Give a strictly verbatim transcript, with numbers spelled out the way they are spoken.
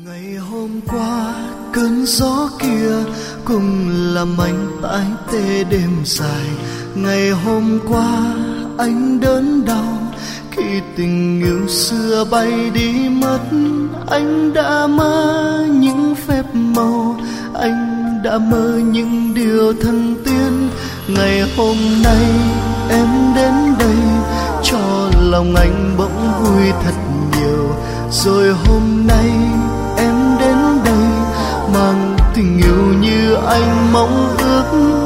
Ngày hôm qua cơn gió kia cùng làm anh tái tê đêm dài. Ngày hôm qua anh đớn đau khi tình yêu xưa bay đi mất. Anh đã mơ những phép màu, anh đã mơ những điều thần tiên. Ngày hôm nay em đến đây cho lòng anh bỗng vui thật nhiều. Rồi hôm nay em đến đây mang tình yêu như anh mong ước.